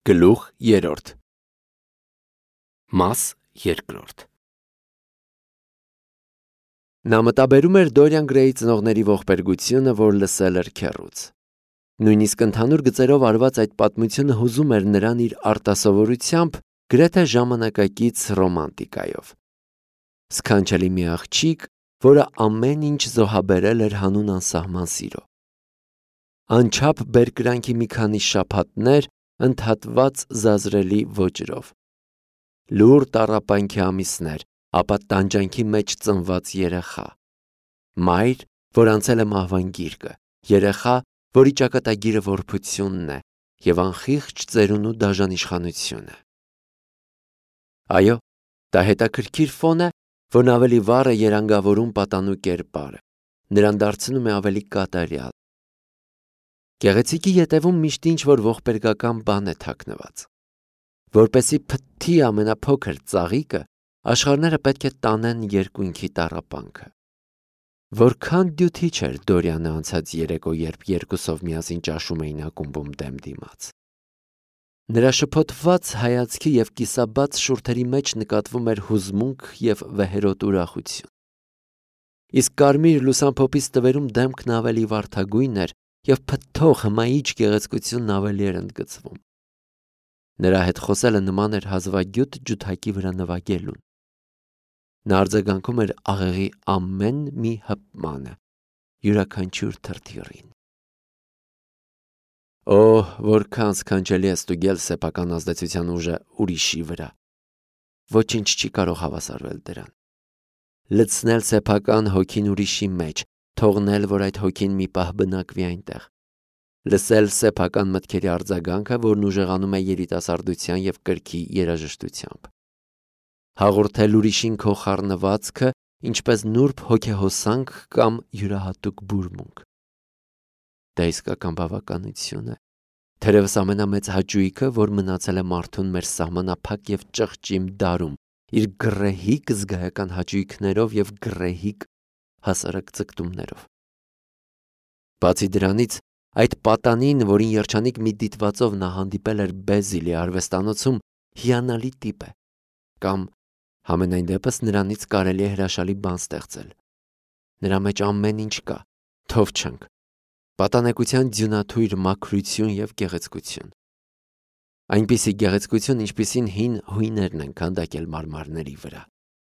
Գլուխ 3 Մաս 2 Նա մտաբերում էր Դորիան Գրեյի ծնողների ողբերգությունը, որ լսել էր քեռուց։ Նույնիսկ ընդհանուր գծերով արված այդ պատմությունը հուզում էր նրան իր արտասովորությամբ, գրեթե ժամանակակից ռոմանտիկայով։ Սքանչելի մի աղջիկ, որը ամեն ինչ զոհաբերել էր հանուն անսահման սիրո։ Անչափ բերկրանքի մի քանի շաբաթներ ընդհատված զազրելի ոճրով։ Լուր տառապանքի ամիսներ, ապա տանջանքի մեջ ծնված երեխա։ Մայր, որ անցել է մահվան գիրկը, երեխա, որի ճակատագիրը որբությունն է, և անխիղճ ծերունու դաժան իշխանությունը։ Այո, դա հետաքրքիր ֆոն է, որն ավելի վառ է երանգավորում պատանու կերպարը, նրան դարձնում է ավելի կատարյալ։ Գեղեցիկի ետևում միշտ ինչ-որ ողբերգական բան է թաքնված։ Որպեսզի փթթի ամենափոքր ծաղիկը, աշխարհները պետք է տանեն երկույնքի տառապանքը։ Որքան դյութիչ էր Դորյանը անցած երեկո, երբ երկուսով միասին ճաշում էին ակումբում դեմ դիմաց։ Նրա շփոթված հայացքի և կիսաբաց շուրթերի մեջ նկատվում էր հուզմունք և վեհերոտ ուրախություն։ Իսկ կարմիր լուսամփոփի ստվերում դեմքն ավելի վարդագույն էր և փթթող հմայիչ գեղեցկությունն ավելի էր ընդգծվում։ Նրա հետ խոսելը նման էր հազվագյուտ ջութակի վրա նվագելուն։ Նա արձագանքում էր աղեղի ամեն մի հպմանը, յուրաքանչյուր թրթիռին։ Օհ, որքան սքանչելի է ստուգել սեփական ազդեցության ուժը ուրիշի վրա։ Ոչինչ չի կարող հավասարվել դրան։ Լցնել սեփական հոգին ուրիշի մեջ, թողնել, որ այդ հոգին մի պահ բնակվի այնտեղ։ Լսել սեփական մտքերի արձագանքը, որն ուժեղանում է երիտասարդության և կրքի երաժշտությամբ։ Հաղորդել ուրիշին քո խառնվածքը, ինչպես նուրբ հոգեհոսանք կամ յուրահատուկ բուրմունք։ Դա իսկական բավականություն է, թերևս ամենամեծ հաճույքը, որ մնացել է մարդուն մեր սահմանափակ և ճղճիմ դարում, իր գռեհիկ զգայական հաճույքներով և գռեհիկ հասարակ ձգտումներով։ Բացի դրանից, այդ պատանին, որին երջանիկ մի դիտվածով նա հանդիպել էր Բեզիլի արվեստանոցում, հիանալի տիպ է, կամ համենայն դեպս նրանից կարելի է հրաշալի բան ստեղծել։ Նրա մեջ ամեն ինչ կա, թով չենք, պատանեկության ձյունաթույր մաքրություն և գեղեցկություն։ Այնպիսի գեղեցկություն, ինչպիսին հին հույներն են քանդակել մարմարների վրա։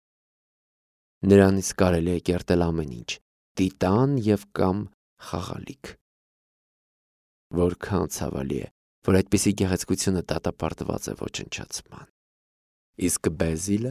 Նրանից կարելի է կերտել ամեն ինչ՝ տիտան և կամ խաղալիք։ Որքան ցավալի է, որ այդպիսի գեղեցկությունը դատապարտված է ոչնչացման։ Իսկ Բեզիլը։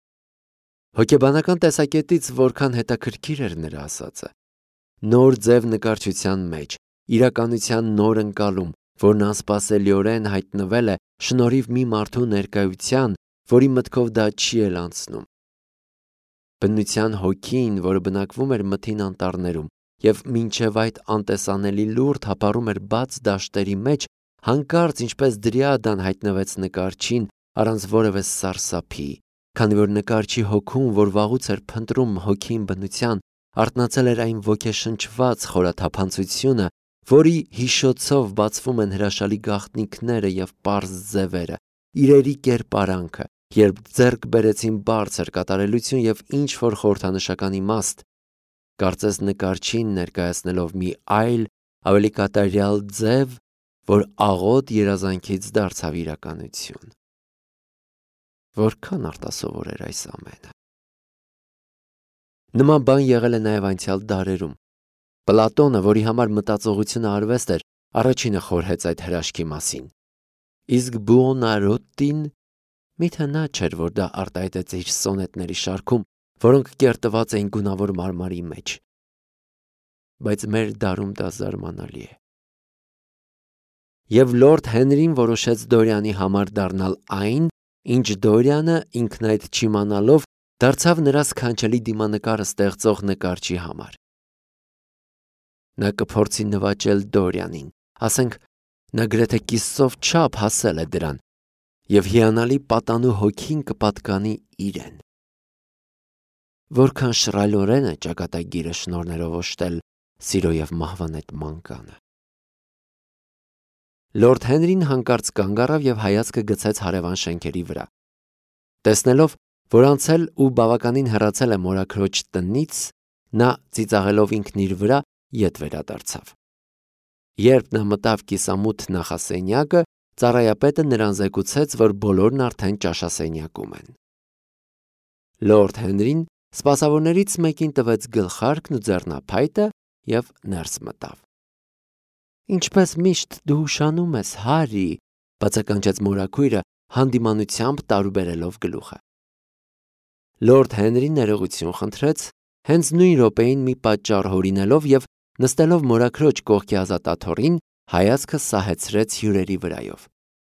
Հոգեբանական տեսակետից որքան հետաքրքիր էր նրա ասածը։ Նոր ձև նկարչության մեջ, իրականության նոր ընկալում, որն անսպասելիորեն հայտնվել է շնորհիվ մի մարդու ներկայության, որի մտքով դա չի էլ անցնում։ Բնության հոգին, որը բնակվում էր մթին անտառներում և մինչև այդ անտեսանելի լուր թափառում էր բաց դաշտերի մեջ, հանկարծ ինչպես դրիադան հայտնվեց նկարչին առանց որևէ սարսափի, քանի որ նկարչի հոգում, որ վաղուց էր փնտրում հոգին բնության, արթնացել էր այն ոգեշնչված խորաթափանցությունը, որի հիշոցով բացվում են հրաշալի գաղտնիքները և պարզ ձևերը, իրերի կերպարանքը, երբ ձեռք բերեցին բարձր կատարելություն և ինչ-որ խորհրդանշական իմաստ, կարծես նկարչին ներկայացնելով մի այլ, ավելի կատարյալ ձև, որ աղոտ երազանքից դարձավ իրականություն։ Որքան արտասովոր էր այս ամենը։ Նման բան եղել է նաև անցյալ դարերում։ Պլատոնը, որի համար մտածողությունը արվեստ էր, առաջինը խորհեց այդ հրաշքի մասին։ Իսկ Բուոնարոտին, միթե նա չէր, որ դա արտահայտեց իր սոնետների շարքում, որոնք կերտված էին գունավոր մարմարի մեջ։ Բայց մեր դարում դա զարմանալի է։ Եվ Լորդ Հենրին որոշեց Դորյանի համար դառնալ այն, ինչ Դորյանը ինքն այդ չիմանալով դարձավ նրա սքանչելի դիմանկարը ստեղծող նկարչի համար։ Նա կփորձի նվաճել Դորյանին, ասենք, նա գրեթե կիսով չափ հասել է դրան, և հիանալի պատանու հոգին կպատկանի իրեն։ Որքան շռայլորեն է ճակատագիրը շնորհներով օժտել սիրո և մահվան այդ մանկանը։ Լորդ Հենրին հանկարծ կանգ առավ և հայացքը գցեց հարևան շենքերի վրա։ Տեսնելով, որ անցել ու բավականին հեռացել է մորաքրոջ տնից, նա ծիծաղելով ինքն իր վրա ետ վերադարձավ։ Երբ նա մտավ կիսամութ նախասենյակը, ծառայապետը նրան զեկուցեց, որ բոլորն արդեն ճաշասենյակում են։ Լորդ Հենրին սպասավորներից մեկին տվեց գլխարկն ու ձեռնափայտը և ներս մտավ։ «Ինչպես միշտ դու ուշանում ես, Հարի», բացականչեց մորաքույրը հանդիմանությամբ տարուբերելով գլուխը։ Լորդ Հենրին ներողություն խնդրեց, հենց նույն րոպեին մի պատճառ հորինելով և նստելով մորաքրոջ կողքի ազատաթոռին, հայացքը սահեցրեց հյուրերի վրայով։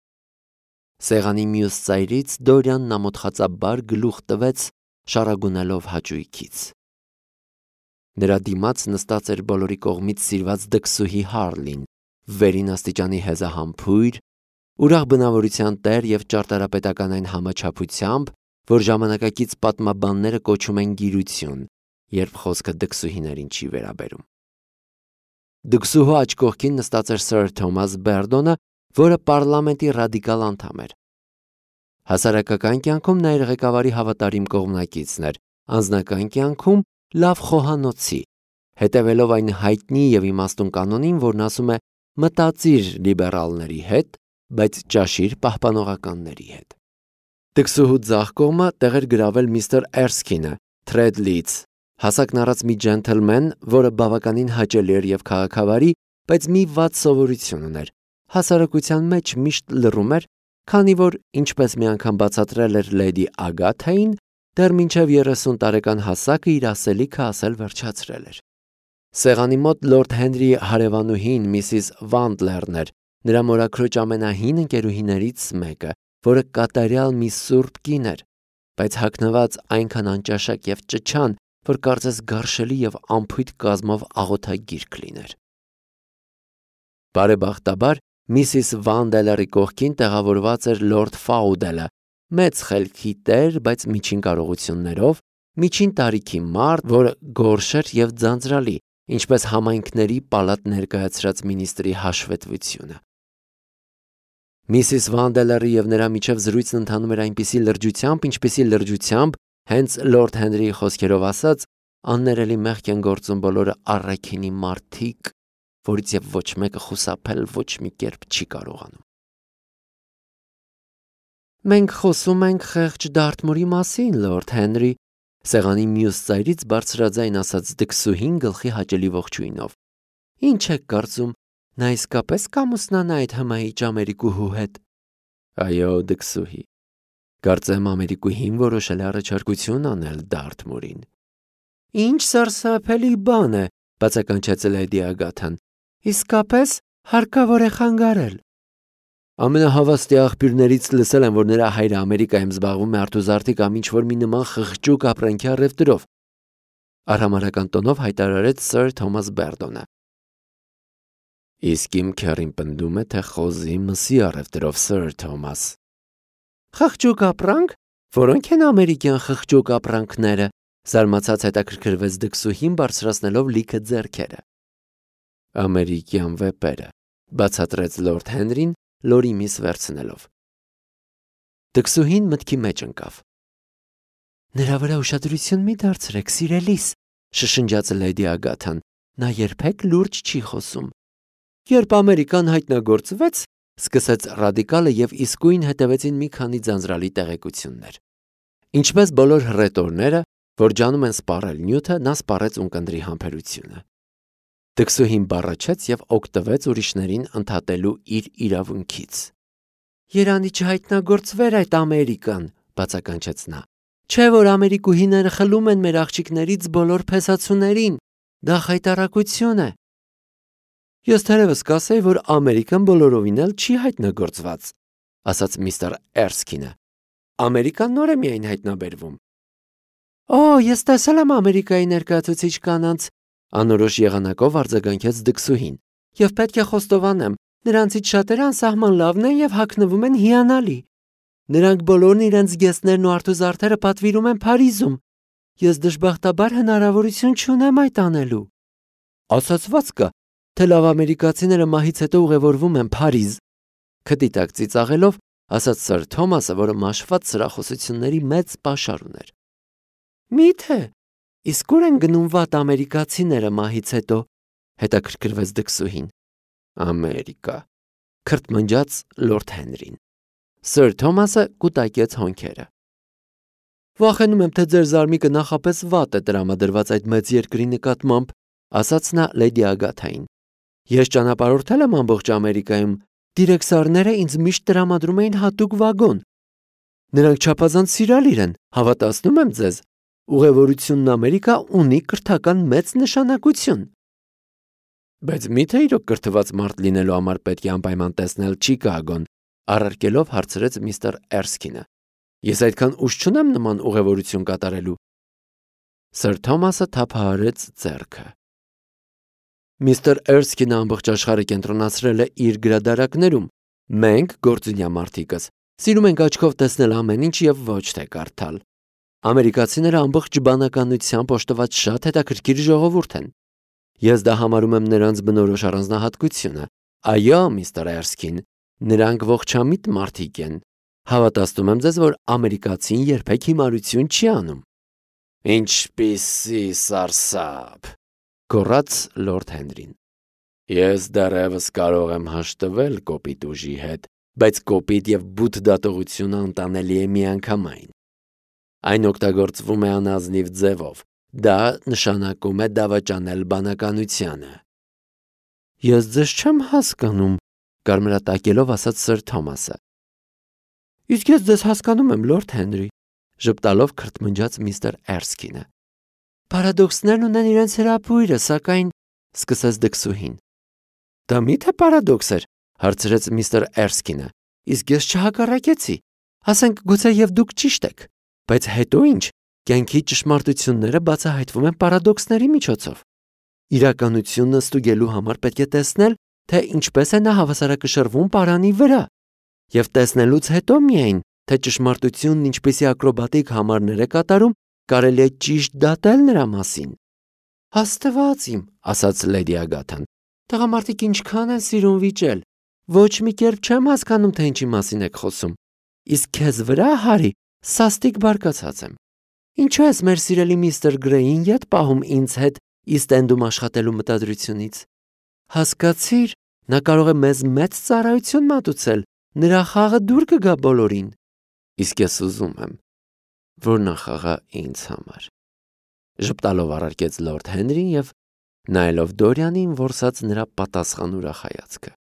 Սեղանի մյուս ծայրից Դորյանն ամոթխածաբար գլուխ տվեց, շարագունելով հաճույքից։ Նրա դիմաց նստած էր բոլորի կողմից սիրված դքսուհի Հարլին, վերին աստիճանի հեզահամբույր, ուրախ բնավորության տեր և ճարտարապետական այն համաչափությամբ, որ ժամանակակից պատմաբանները կոչում են գիրություն, երբ խոսքը դքսուհիներին չի վերաբերում։ Դքսուհու աջ կողքին նստած էր Սըր Թոմաս Բերդոնը, որը պարլամենտի ռադիկալ անդամ էր։ Հասարակական կյանքում նա իր ղեկավարի հավատարիմ կողմնակիցն էր, անձնական կյանքում լավ խոհանոցի, հետևելով այն հայտնի և իմաստուն կանոնին, որն ասում է մտածիր լիբերալների հետ, բայց ճաշիր պահպանողականների հետ։ Դքսուհու ձախ կողմը տեղ էր գրավել միստր Էրսքինը, Թրեդլից, հասակն առած մի ջենթլմեն, որը բավականին հաճելի էր և քաղաքավարի, բայց մի վատ սովորություն ուներ. հասարակության մեջ միշտ լռում էր, քանի որ, ինչպես մի անգամ բացատրել էր լեդի Ագաթային, դեռ մինչև 30 տարեկան հասակը իր ասելիքը ասել վերջացրել էր։ Սեղանի մոտ Լորդ Հենրիի հարևանուհին Միսիս Վանդլերն էր, նրա մորաքրոջ ամենահին ընկերուհիներից մեկը, որը կատարյալ մի սուրբ կին էր, բայց հագնված այնքան անճաշակ և ճչան, որ կարծես գարշելի և անփույթ կազմով աղոթագիրք լիներ։ Բարեբախտաբար Միսիս Վանդելերի կողքին տեղավորված էր Լորդ Ֆաուդելը, մեծ խելքի տեր, բայց միջին կարողություններով, միջին տարիքի մարդ, որը գորշ էր և ձանձրալի, ինչպես համայնքների պալատ ներկայացրած մինիստրի հաշվետվությունը։ Միսիս Վանդելերի և նրա միջև զրույցն ընթանում էր այնպիսի լրջությամբ, ինչպիսի լրջությամբ, հենց Լորդ Հենրիի խոսքերով ասած, աններելի մեղք են գործում բոլորը առաքինի մարդիկ, որից և ոչ մեկը խուսափել ոչ մի կերպ չի կարողանում։ Մենք խոսում ենք խեղճ Դարթմուրի մասին, Լորդ Հենրի, սեղանի մյուս ծայրից բարձրաձայն ասաց դքսուհին գլխի հաճելի ողջույնով։ Ինչ եք կարծում, նա իսկապես կամուսնանա այդ հմայիչ ամերիկուհու հետ։ Այո, դքսուհի, կարծեմ ամերիկուհին որոշել է առաջարկություն անել Դարթմուրին։ Ինչ սարսափելի բան է, բացականչեց լեդի Ագաթան, իսկապես հարկավոր է խանգարել։ Ամենահավաստի աղբյուրներից լսել եմ, որ նրա հայրը Ամերիկայում զբաղվում է արթուզարդի կամ ինչ-որ մի նման խղճուկ ապրանքի առևտրով, արհամարհական տոնով հայտարարեց Սըր Թոմաս Բերդոնը։ Իսկ իմ քեռին պնդում է, թե խոզի մսի առևտրով, Սըր Թոմաս։ Խղճուկ ապրանք, որոնք են ամերիկյան խղճուկ ապրանքները, զարմացած հետաքրքրվեց դքսուհին բարձրացնելով լիքը ձեռքերը։ Ամերիկյան վեպերը, բացատրեց Լորդ Հենրին, լորի միս վերցնելով։ Դքսուհին մտքի մեջ ընկավ։ Նրա վրա ուշադրություն մի դարձրեք, սիրելիս, շշնջաց լեդի Ագաթան, նա երբեք լուրջ չի խոսում։ Երբ Ամերիկան հայտնագործվեց, սկսեց ռադիկալը և իսկույն հետևեցին մի քանի ձանձրալի տեղեկություններ։ Ինչպես բոլոր հռետորները, որ ջանում են սպառել նյութը, նա սպառեց ունկնդրի համբերությունը։ Դքսուհին բառաչեց և օգտվեց ուրիշներին ընդհատելու իր իրավունքից։ Երանի չհայտնագործվեր այդ Ամերիկան, բացականչեց նա։ Չէ՞ որ ամերիկուհիները խլում են մեր աղջիկներից բոլոր փեսացուներին, դա խայտառակություն է։ Ես թերևս կասեի, որ Ամերիկան բոլորովին էլ չի հայտնագործված, ասաց միստր Էրսքինը։ Ամերիկան նոր է միայն հայտնաբերվում։ Օ, ես տեսել եմ Ամերիկայի ներկայացուցիչ կանանց, անորոշ եղանակով արձագանքեց դքսուհին, և պետք է խոստովանեմ, նրանցից շատերը անսահման լավն են և հագնվում են հիանալի։ Նրանք բոլորն իրենց զգեստներն ու արթուզարդերը պատվիրում են Փարիզում։ Ես դժբախտաբար հնարավորություն չունեմ այդ անելու։ Ասացված կա, թե լավ ամերիկացիները մահից հետո ուղևորվում են Փարիզ, Քդի տակ ծիծաղելով, ասաց Սըր Թոմասը, որը մաշված սրախոսությունների մեծ պաշար ուներ։ Միթե, իսկ ուր են գնում վատ ամերիկացիները մահից հետո, հետաքրքրվեց դքսուհին։ Ամերիկա, քրթմնջաց Լորդ Հենրին։ Սըր Թոմասը կուտակեց հոնքերը։ Վախենում եմ, թե ձեր զարմիկը նախապես վատ է տրամադրված այդ մեծ երկրի նկատմամբ, ասաց նա լեդի Ագաթային։ Ես ճանապարհորդել եմ ամբողջ Ամերիկայում, դիրեկտորները ինձ միշտ տրամադրում էին հատուկ վագոն։ Նրանք չափազանց սիրալիր են, հավատացնում եմ ձեզ։ Ուղևորությունն Ամերիկա ունի կրթական մեծ նշանակություն։ Բայց միթե իրոք կրթված մարդ լինելու համար պետք է անպայման տեսնել Չիկագոն, առարկելով հարցրեց միստր Էրսքինը։ Ես այդքան ուժ չունեմ նման ուղևորություն կատարելու։ Սըր Թոմասը թափահարեց ձեռքը։ Միստր Էրսքինը ամբողջ աշխարհը կենտրոնացրել է իր գրադարակներում։ Մենք, գործունյա մարդիկս, սիրում ենք աչքով տեսնել ամեն ինչ եւ ոչ թե կարդալ։ Ամերիկացիները ամբողջ բանականությամբ օժտված շատ հետաքրքիր ժողովուրդ են։ Ես դա համարում եմ նրանց բնորոշ առանձնահատկությունը։ Այո, միստր Էրսքին, նրանք ողջամիտ մարդիկ են։ Հավատացնում եմ ձեզ, որ ամերիկացին երբեք հիմարություն չի անում։ Ինչպիսի սարսափ, գոռաց Լորդ Հենրին։ Ես դեռևս կարող եմ հաշտվել կոպիտ ուժի հետ, բայց կոպիտ եւ բութ դատողությունը անտանելի է միանգամայն։ Այն օգտագործվում է անազնիվ ձևով։ Դա նշանակում է դավաճանել բանականությանը։ Ես ձեզ չեմ հասկանում, կարմրատակելով ասաց Սըր Թոմասը։ Իսկ ես ձեզ հասկանում եմ, Լորդ Հենրի, ժպտալով քրթմնջաց միստր Էրսքինը։ Պարադոքսներն ունեն իրենց հրապույրը, սակայն սկսեց դքսուհին։ Դա միթե պարադոքս էր, հարցրեց միստր Էրսքինը։ Իսկ ես չհակառակեցի։ Ասենք գուցե եւ դուք ճիշտ եք, բայց հետո ինչ։ Կյանքի ճշմարտությունները բացահայտվում են պարադոքսների միջոցով։ Իրականությունն ստուգելու համար պետք է տեսնել, թե ինչպես է նա հավասարակշռվում պարանի վրա, եւ տեսնելուց հետո միայն, թե ճշմարտությունն ինչպիսի ակրոբատիկ համարներ է կատարում, կարելի է ճիշտ դատել նրա մասին։ Աստված իմ, ասաց լեդի Ագաթան, տղամարդիկ ինչքան են սիրուն վիճել։ Ոչ մի կերպ չեմ հասկանում, թե ինչի մասին եք խոսում։ Իսկ քեզ վրա, Հարի, սաստիկ բարկացած եմ։ Ինչու ես մեր սիրելի միստր Գրեյին յետ պահում ինձ հետ Իստ-Էնդում աշխատելու մտադրությունից։ Հասկացիր, նա կարող է մեզ մեծ ծառայություն մատուցել, նրա խաղը դուր կգա բոլորին։ Իսկ ես ուզում եմ, որ նա խաղա ինձ համար։ Ժպտալով առարկեց Լորդ Հենրին եւ նայելով Դորյանին, որսաց նրա պատասխանուրախ հայացքը։